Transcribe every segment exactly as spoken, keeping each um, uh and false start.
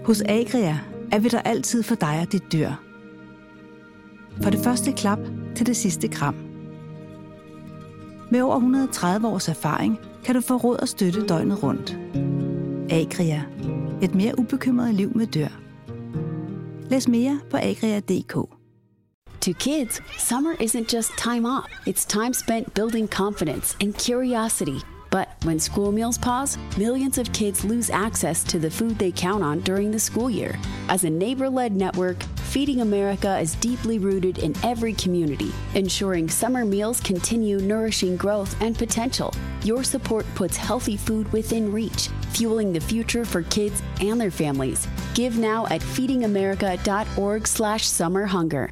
Hos Agria er vi der altid for dig og dit dyr. Fra det første klap til det sidste kram. Med over et hundrede og tredive års erfaring kan du få råd og støtte døgnet rundt. Agria. Et mere ubekymret liv med dyr. Læs mere på agria punktum d k. To kids, summer isn't just time off. It's time spent building confidence and curiosity. But when school meals pause, millions of kids lose access to the food they count on during the school year. As a neighbor-led network, Feeding America is deeply rooted in every community, ensuring summer meals continue nourishing growth and potential. Your support puts healthy food within reach, fueling the future for kids and their families. Give now at feeding america dot org slash summer hunger.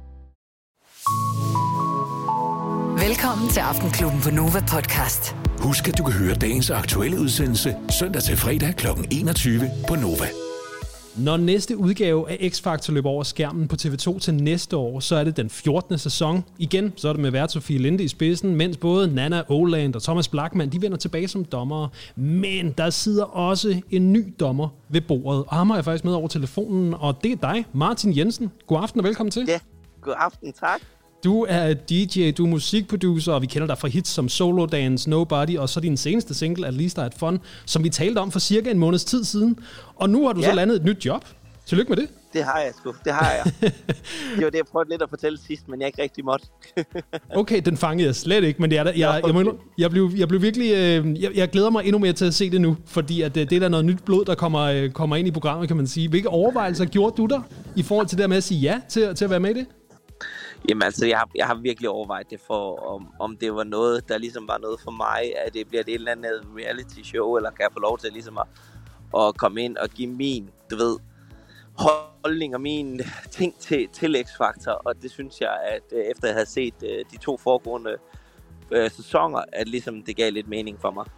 Velkommen til Aftenklubben på Nova Podcast. Husk, at du kan høre dagens aktuelle udsendelse søndag til fredag klokken enogtyve på Nova. Når næste udgave af X-Factor løber over skærmen på T V to til næste år, så er det den fjortende sæson. Igen, så er det med vært Sofie Linde i spidsen, mens både Nanna Oland og Thomas Blachman, de vender tilbage som dommere. Men der sidder også en ny dommer ved bordet, og ham har jeg faktisk med over telefonen, og det er dig, Martin Jensen. God aften og velkommen til. Ja, god aften, tak. Du er D J, du er musikproducer, og vi kender dig fra hits som Solo Dance, Nobody, og så din seneste single, At Least I Had Fun, som vi talte om for cirka en måneds tid siden. Og nu har du ja. så landet et nyt job. Tillykke med det. Det har jeg sgu, det har jeg. Det var det, jeg prøvede lidt at fortælle sidst, men jeg ikke rigtig måtte. Okay, den fangede jeg slet ikke, men jeg, jeg, jeg, jeg, jeg, jeg, blev, jeg blev virkelig, jeg, jeg glæder mig endnu mere til at se det nu, fordi at det er der noget nyt blod, der kommer, kommer ind i programmet, kan man sige. Hvilke overvejelser gjorde du der i forhold til det med at sige ja til, til at være med i det? Jamen altså, jeg har, jeg har virkelig overvejet det for, om, om det var noget, der ligesom var noget for mig, at det bliver et eller andet reality show, eller kan jeg få lov til ligesom at, at komme ind og give min, du ved, holdning og min ting til, til X-Factor, og det synes jeg, at efter jeg havde set de to foregående øh, sæsoner, at ligesom det gav lidt mening for mig.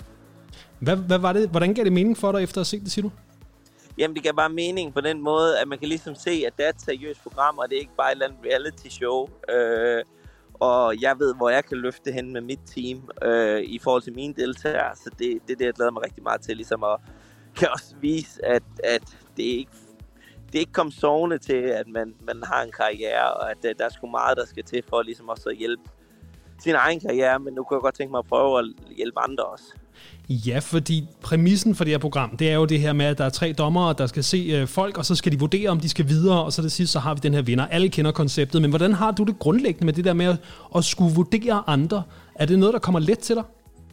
Hvad, hvad var det? Hvordan gav det mening for dig efter at have set det, siger du? Jamen, det gav bare mening på den måde, at man kan ligesom se, at det er et seriøst program, og det er ikke bare et eller andet reality show. Øh, og jeg ved, hvor jeg kan løfte hen med mit team øh, i forhold til mine deltagere. Så det, det er det, jeg glæder mig rigtig meget til, ligesom at kan også vise, at, at det ikke det ikke kom sovende til, at man, man har en karriere, og at der er sgu meget, der skal til for ligesom også at hjælpe sin egen karriere. Men nu kunne jeg godt tænke mig at prøve at hjælpe andre også. Ja, fordi præmissen for det her program, det er jo det her med, at der er tre dommere, der skal se øh, folk, og så skal de vurdere, om de skal videre, og så det sidste, så har vi den her vinder. Alle kender konceptet, men hvordan har du det grundlæggende med det der med at, at skulle vurdere andre? Er det noget, der kommer let til dig?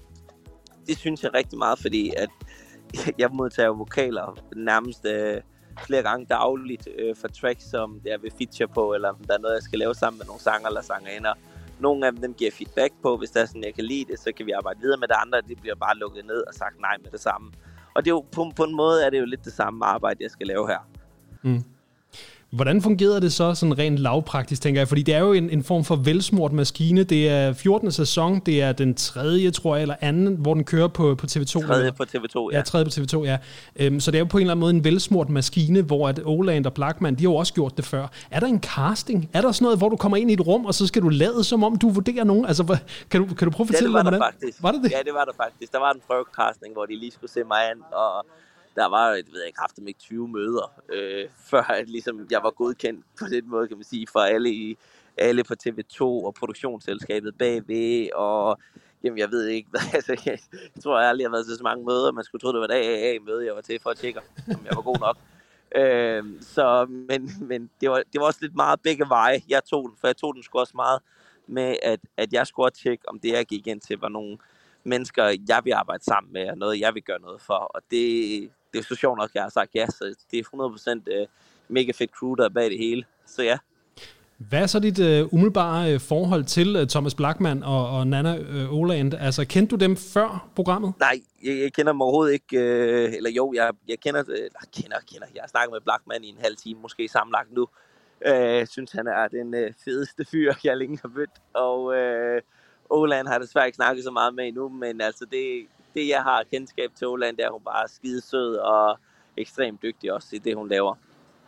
Det synes jeg rigtig meget, fordi at jeg modtager vokaler nærmest øh, flere gange dagligt øh, for tracks, som jeg vil feature på, eller der er noget, jeg skal lave sammen med nogle sanger eller sangerinder. Nogle af dem giver feedback på, hvis der er sådan, jeg kan lide det, så kan vi arbejde videre med det andre. Det bliver bare lukket ned og sagt nej med det samme. Og det er jo, på, på en måde er det jo lidt det samme arbejde, jeg skal lave her. Mm. Hvordan fungerede det så sådan rent lavpraktisk, tænker jeg? Fordi det er jo en, en form for velsmurt maskine. Det er fjortende sæson, det er den tredje, tror jeg, eller anden, hvor den kører på, på T V to. Tredje på T V to, ja. Ja, tredje på T V to, ja. Øhm, så det er jo på en eller anden måde en velsmurt maskine, hvor at Oland og Blachman, de har jo også gjort det før. Er der en casting? Er der sådan noget, hvor du kommer ind i et rum, og så skal du lade, som om du vurderer nogen? Altså, kan du, kan du prøve at fortælle mig, hvordan? Ja, det var der faktisk. Var det det? Ja, det var der faktisk. Der var en prøvecasting, hvor de lige skulle se mig an, og der var, jeg ved ikke, haft dem ikke tyve møder, øh, før at, ligesom, jeg var godkendt på den måde, kan man sige, for alle, i, alle på T V to og produktionsselskabet bagved, og jamen, jeg ved ikke, altså, jeg, jeg tror, jeg aldrig har været til så mange møder, man skulle tro, det var et A A A-møde, jeg var til for at tjekke, om jeg var god nok. øh, så, men men det, var, det var også lidt meget begge veje, jeg tog den, for jeg tog den sgu også meget med, at, at jeg skulle tjekke, om det, jeg gik ind til, var nogle mennesker, jeg vil arbejde sammen med, og noget, jeg vil gøre noget for, og det det er så sjovt nok, jeg har sagt ja, så det er hundrede procent uh, mega fedt crew, der er bag det hele. Så ja. Hvad er så dit uh, umiddelbare uh, forhold til uh, Thomas Blachman og, og Nanna uh, Oland? Altså, kendte du dem før programmet? Nej, jeg, jeg kender dem overhovedet ikke. Uh, eller jo, jeg, jeg kender, uh, kender, kender. Jeg har snakket med Blachman i en halv time, måske sammenlagt nu. Jeg uh, synes, han er den uh, fedeste fyr, jeg længe har mødt. Og uh, Oland har desværre ikke snakket så meget med endnu, men altså det... Det, jeg har kendskab til Oland, det er, hun bare skide sød og ekstremt dygtig også i det, hun laver.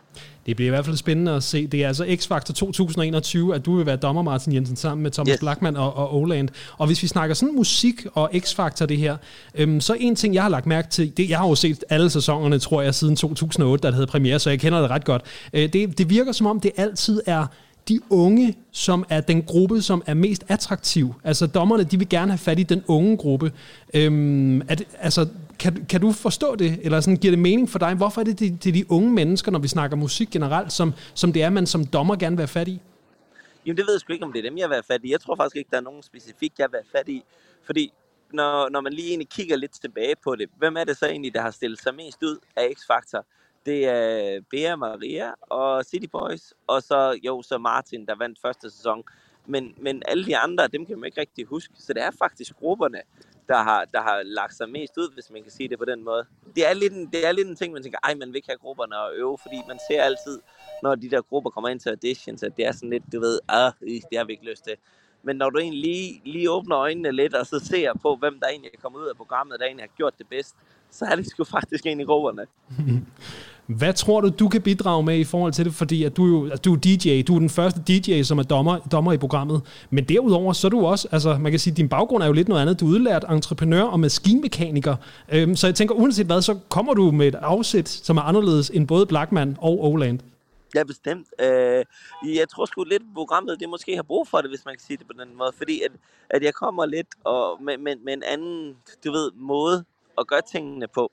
Det bliver i hvert fald spændende at se. Det er altså X-Factor to tusind og enogtyve, at du vil være dommer, Martin Jensen, sammen med Thomas yes. Blachman og, og Oland. Og hvis vi snakker sådan musik og X-Factor det her, øhm, så en ting, jeg har lagt mærke til, det, jeg har jo set alle sæsonerne, tror jeg, siden to tusind og otte, da det havde premiere, så jeg kender det ret godt. Øh, det, det virker som om, det altid er de unge, som er den gruppe, som er mest attraktiv. Altså dommerne, de vil gerne have fat i den unge gruppe. Øhm, er det, altså, kan, kan du forstå det, eller sådan, giver det mening for dig? Hvorfor er det de, de, de unge mennesker, når vi snakker musik generelt, som, som det er, man som dommer gerne vil have fat i? Jamen det ved jeg sgu ikke, om det er dem, jeg vil have fat i. Jeg tror faktisk ikke, der er nogen specifik, jeg vil have fat i. Fordi når, når man lige egentlig kigger lidt tilbage på det, hvem er det så egentlig, der har stillet sig mest ud af X-Factor? Det er Bea Maria og City Boys, og så jo så Martin, der vandt første sæson. Men, men alle de andre, dem kan man ikke rigtig huske. Så det er faktisk grupperne, der har, der har lagt sig mest ud, hvis man kan sige det på den måde. Det er lidt en, det er lidt en ting, man tænker, ej, man vil ikke have grupperne at øve, fordi man ser altid, når de der grupper kommer ind til auditions, at det er sådan lidt, du ved, ah, det har vi ikke lyst til. Men når du egentlig lige, lige åbner øjnene lidt, og så ser på, hvem der egentlig er kommet ud af programmet, der egentlig har gjort det bedst, så er det sgu faktisk egentlig grupperne. Hvad tror du, du kan bidrage med i forhold til det? Fordi at du, jo, at du er D J, du er den første D J, som er dommer, dommer i programmet. Men derudover, så er du også, altså man kan sige, din baggrund er jo lidt noget andet. Du er udlært entreprenør og maskinmekaniker. Øhm, så jeg tænker, uanset hvad, så kommer du med et afsæt, som er anderledes end både Blachman og Oland. Ja, bestemt. Øh, jeg tror sgu lidt, at programmet det måske har brug for det, hvis man kan sige det på den måde. Fordi at, at jeg kommer lidt og med, med, med en anden, du ved, måde at gøre tingene på.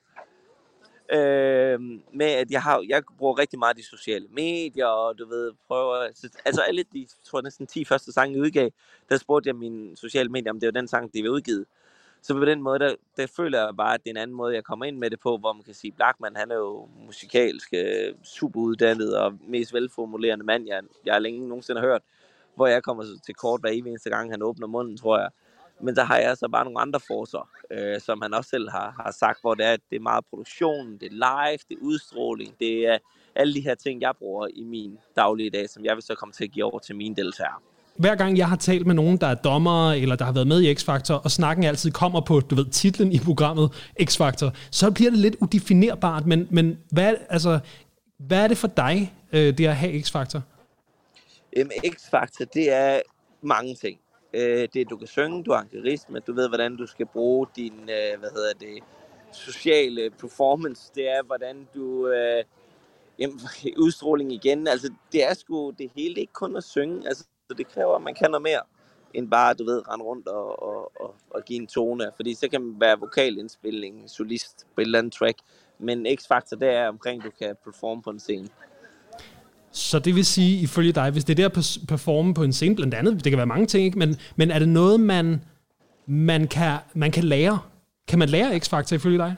Øh, med at jeg har, jeg bruger rigtig meget de sociale medier, og du ved, prøver, altså alle de, tror jeg næsten ti første sange, jeg udgav, der spurgte jeg mine sociale medier, om det var den sang, de var udgivet. Så på den måde, der, der føler jeg bare, at det er en anden måde, jeg kommer ind med det på, hvor man kan sige, Blachman, han er jo musikalsk, super uddannet og mest velformulerende mand, jeg, jeg har længe nogensinde har hørt, hvor jeg kommer til kort hver eneste gang, han åbner munden, tror jeg. Men der har jeg så bare nogle andre forser, øh, som han også selv har, har sagt, hvor det er, at det er meget produktion, det er live, det er udstråling, det er alle de her ting, jeg bruger i min daglige dag, som jeg vil så komme til at give over til mine deltagere. Hver gang jeg har talt med nogen, der er dommere, eller der har været med i X-Factor, og snakken altid kommer på, du ved, titlen i programmet X-Factor, så bliver det lidt udefinerbart, men, men hvad, altså, hvad er det for dig, øh, det at have X-Factor? Øhm, X-Factor, det er mange ting. Øh, det er, du kan synge, du er ankerist, men du ved, hvordan du skal bruge din, øh, hvad hedder det, sociale performance. Det er, hvordan du... Øh, jamen, udstråling igen. Altså, det er sgu det hele, ikke kun at synge. Altså, det kræver, at man kan noget mere, end bare, du ved, rende rundt og, og, og, og give en tone. Fordi så kan man være vokalindspilning, solist på et eller andet track. Men X-Factor, det er omkring, du kan performe på en scene. Så det vil sige, ifølge dig, hvis det er der at performe på en scene, blandt andet, det kan være mange ting, ikke? Men, men er det noget, man, man, kan, man kan lære? Kan man lære X-Factor ifølge dig?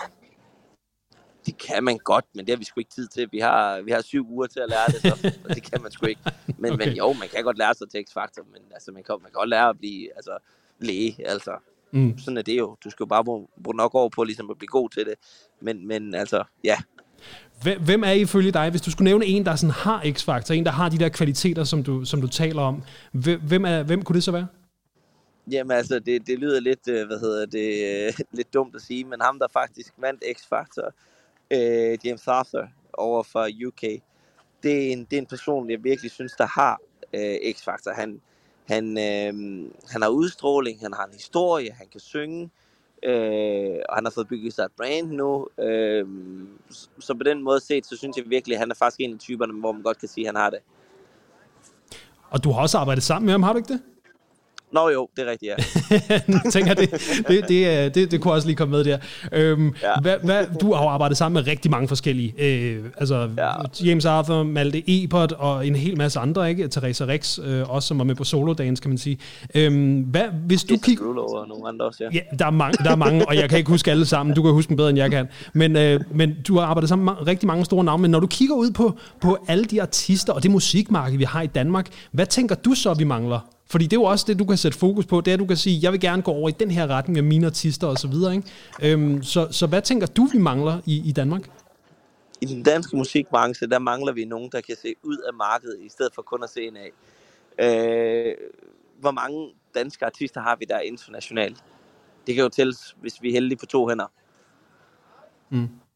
Det kan man godt, men det har vi sgu ikke tid til. Vi har, vi har syv uger til at lære det, så det kan man sgu ikke. Men, okay. men jo, man kan godt lære sig til X-Factor, men altså, man, kan, man kan godt lære at blive altså, læge. Altså. Mm. Sådan er det jo. Du skal jo bare bruge, bruge nok over på ligesom, at blive god til det. Men, men altså, ja. Hvem er ifølge dig, hvis du skulle nævne en, der sådan har X-Factor, en, der har de der kvaliteter, som du, som du taler om, hvem, er, hvem kunne det så være? Jamen altså, det, det lyder lidt, hvad hedder det, lidt dumt at sige, men ham, der faktisk vandt X-Factor, øh, James Arthur over for U K, det er, en, det er en person, jeg virkelig synes, der har øh, X-Factor. Han, han, øh, han har udstråling, han har en historie, han kan synge, Øh, og han har fået bygget sig et brand nu, øh, så, så på den måde set, så synes jeg virkelig, at han er faktisk en af typerne, hvor man godt kan sige, at han har det. Og du har også arbejdet sammen med ham, har du ikke det? Nå jo, det er rigtigt, ja. Jeg tænker, det, det, det, det, det kunne også lige komme med der. Øhm, ja. hvad, hvad, du har jo arbejdet sammen med rigtig mange forskellige. Øh, altså ja. James Arthur, Malte Ebert og en hel masse andre, ikke? Teresa Rex, øh, også som var med på Solo-dance, kan man sige. Øhm, hvad, hvis du kigger... og nogle andre også, ja. Ja, der er, mange, der er mange, og jeg kan ikke huske alle sammen. Du kan huske dem bedre, end jeg kan. Men, øh, men du har arbejdet sammen med rigtig mange store navne. Men når du kigger ud på, på alle de artister og det musikmarked, vi har i Danmark, hvad tænker du så, vi mangler? Fordi det er jo også det, du kan sætte fokus på, det er, at du kan sige, jeg vil gerne gå over i den her retning med mine artister og så videre, ikke? Øhm, så, så hvad tænker du, vi mangler i, i Danmark? I den danske musikbranche, der mangler vi nogen, der kan se ud af markedet, i stedet for kun at se ind af. Øh, hvor mange danske artister har vi der internationalt? Det kan jo tælles, hvis vi er heldige på to hænder. Mm.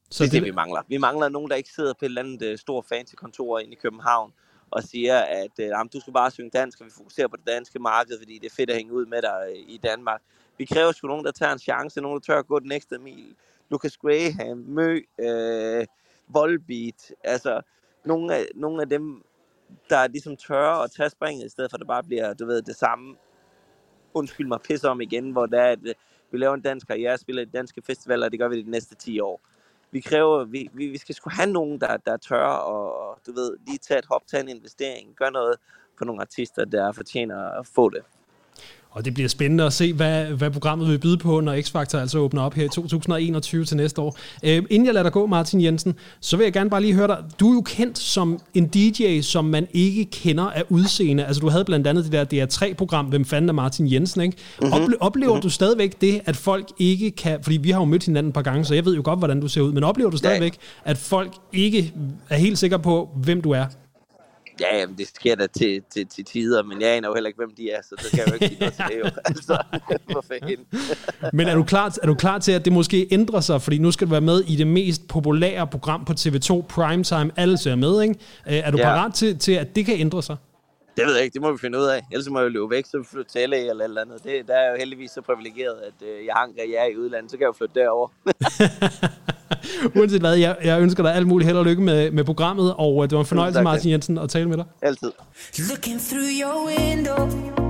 Så det er det, vi mangler. Vi mangler nogen, der ikke sidder på et eller andet uh, stort fancy kontor inde i København og siger, at uh, du skal bare synge dansk, og vi fokuserer på det danske marked, fordi det er fedt at hænge ud med dig uh, i Danmark. Vi kræver sgu nogen, der tager en chance, nogen, der tør at gå den ekstra mil. Lucas Graham, Mø, uh, Volbeat, altså nogle af, nogle af dem, der ligesom tør at tage springet, i stedet for at det bare bliver, du ved, det samme, undskyld mig, pisse om igen, hvor det er, at vi laver en dansk karriere, spiller i danske festivaler, og det gør vi de næste ti år. Vi kræver, vi, vi, vi skal sgu have nogen, der, der tør og, du ved, lige tage et hop, tage en investering, gør noget for nogle artister, der fortjener at få det. Og det bliver spændende at se, hvad, hvad programmet vil byde på, når X-Factor altså åbner op her i to tusind og enogtyve til næste år. Øh, inden jeg lader dig gå, Martin Jensen, så vil jeg gerne bare lige høre dig. Du er jo kendt som en D J, som man ikke kender af udseende. Altså du havde blandt andet det der D R tre-program, Hvem fanden er Martin Jensen, ikke? Mm-hmm. Ople- oplever mm-hmm. du stadigvæk det, at folk ikke kan... Fordi vi har jo mødt hinanden et par gange, så jeg ved jo godt, hvordan du ser ud. Men oplever du stadigvæk, ja. at folk ikke er helt sikre på, hvem du er? Ja, jamen, det sker da til, til, til tider, men jeg aner jo heller ikke, hvem de er, så det kan jeg jo ikke sige noget til det jo. Altså, hvor fanden. Men er du, klar, er du klar til, at det måske ændrer sig? Fordi nu skal du være med i det mest populære program på T V to, Primetime. Alle ser med, ikke? Er du ja. parat til, til, at det kan ændre sig? Det ved jeg ikke, det må vi finde ud af. Ellers må jeg jo løbe væk, så flytte til L A eller eller andet. Det, der er jeg jo heldigvis så privilegeret, at øh, jeg har en karriere i udlandet, så kan jeg jo flytte derover. Uanset hvad, jeg, jeg ønsker dig alt muligt held og lykke med, med programmet, og det var en fornøjelse, Martin Jensen, at tale med dig. Altid. Looking through your window,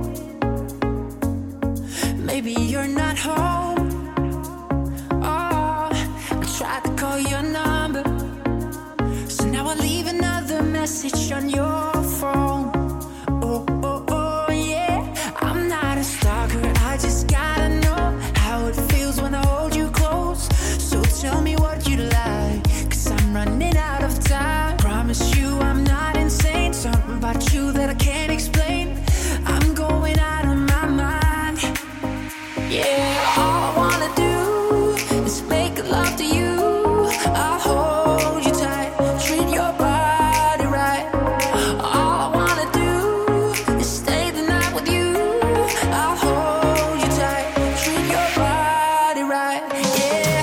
maybe you're not home. Oh, I tried to call your number, so now I leave another message on your phone. Oh, oh, oh, yeah, I'm not a stalker, I just gotta know how it feels when I hold you close. So tell me what you like, cause I'm running out of time. Promise you I'm not insane, something about you that I can't explain. I'm going out of my mind. Yeah, all I wanna do is make love to you. I'll hold you tight, treat your body right. All I wanna do is stay the night with you. I'll hold you tight, treat your body right. Yeah.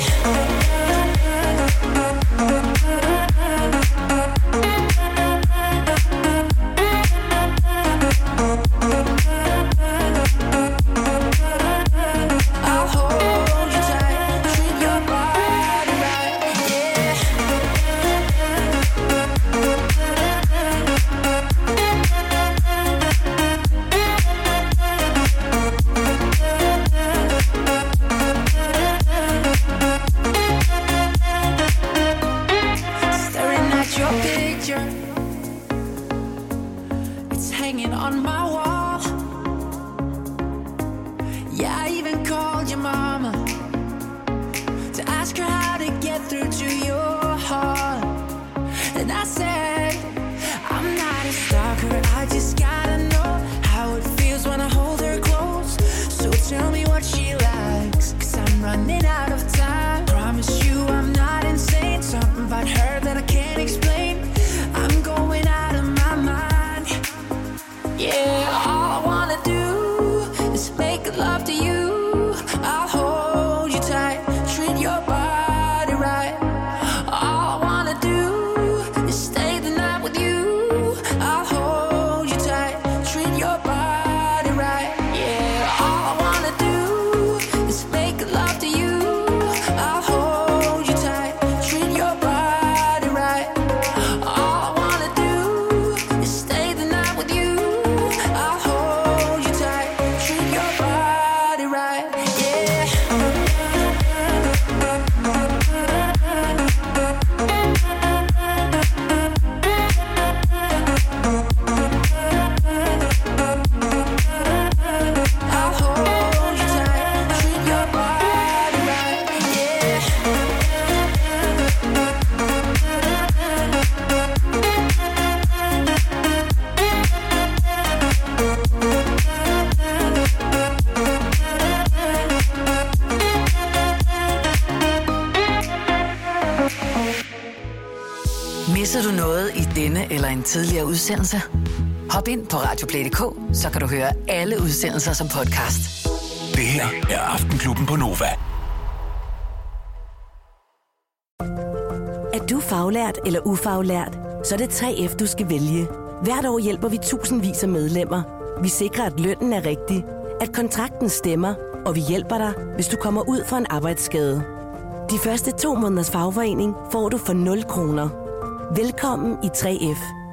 I'll hold you tight, treat your body right. Yeah. Staring at your picture, it's hanging on my wall. Yeah, I even called your mama to ask her how to get through to your heart. And I said, I'm not a stalker, I just gotta know how it feels when I hold her close. So tell me what she likes, cause I'm running out of time. Promise you I'm not insane, something about her that I can't explain. I'm going out of my mind. Yeah, all I wanna do is make love to you. I'll hold you tight, treat your body right. All I wanna do is stay the night with you. I'll hold you tight, treat your body right. Yeah, all I wanna do is make love to you. I'll hold you tight, treat your body right. All I wanna do is stay the night with you. I'll hold you tight, treat your body right. Yeah. I'll hold you tight, treat your body right. Yeah. Misser du noget i denne eller en tidligere udsendelse? Hop ind på radioplay punktum d k, så kan du høre alle udsendelser som podcast. Det her er Aftenklubben på Nova. faglært eller ufaglært, så er det tre F, du skal vælge. Hvert år hjælper vi tusindvis af medlemmer. Vi sikrer, at lønnen er rigtig, at kontrakten stemmer, og vi hjælper dig, hvis du kommer ud for en arbejdsskade. De første to måneders fagforening får du for nul kroner. Velkommen i tre F.